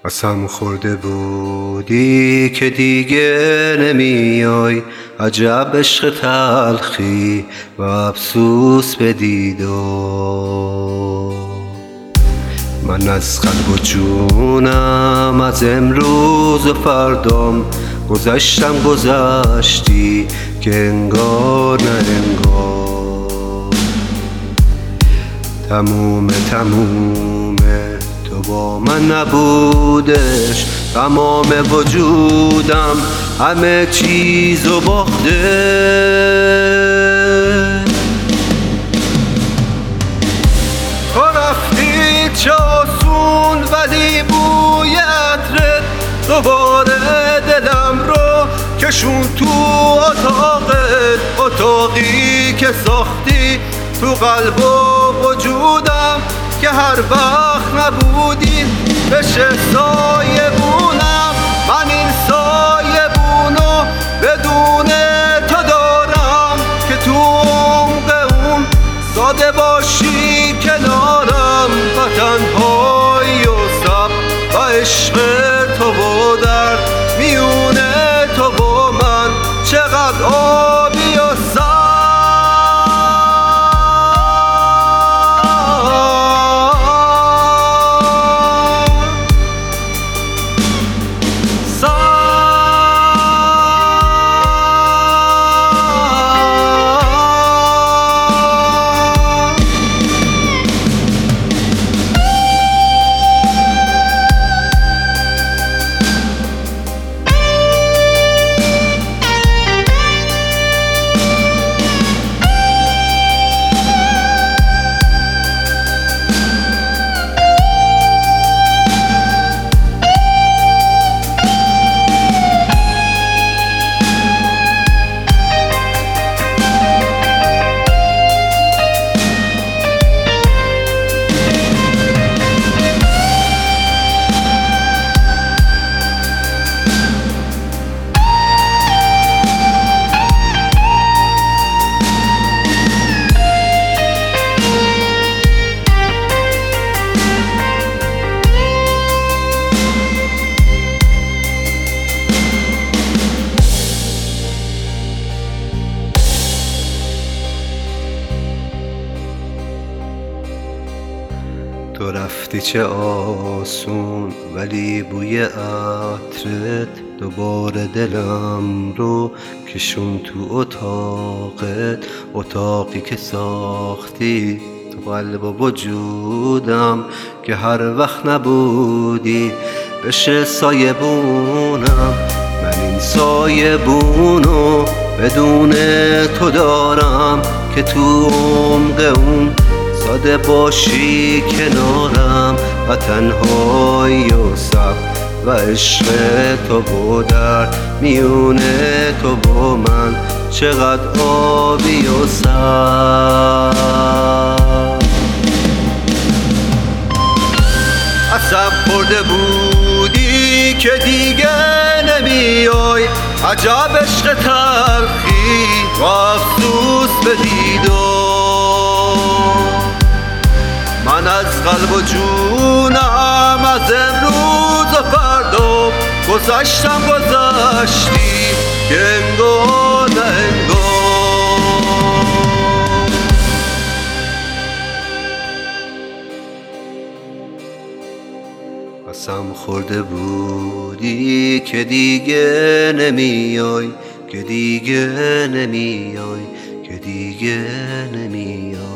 قسم خورده بودی که دیگه نمیای، عجب عشق تلخی و افسوس بدید من از قلب و جونم از امروز و فردام گذشتی که انگار نه انگار. تمومه تو با من نبودش، تمام وجودم همه چیزو باخته. تو رفتی چه آسون ولی بوی عطرت دوباره دلم رو کشون تو اتاقی که ساختی تو قلب و وجودم که هر وقت نبودی بشه سایبونم. من این سایبونو بدون تو دارم که تو عمق اون ساده باشی کنارم و تنهایی و صبر و عشق تو و در میونه تو و من چقدر آبی و تو رفتی چه آسون ولی بوی عطرت دوباره دلم رو کشون تو اتاقی که ساختی تو قلب و وجودم که هر وقت نبودی بشه سایبونم. من این سایبونو بدون تو دارم که تو عمق اون ساده باشی کنارم و تنهایی و صبر و عشق تو و در میونه تو با من چقدر آبی و سر. قسم خورده بودی که دیگه نمیای، عجب عشق تلخی و افسوس بدید من از قلب و جونم از امروز و فردا گذشتی که انگار نه انگار. قسم خورده بودی که دیگه نمیای، که دیگه نمیای، که دیگه نمیای.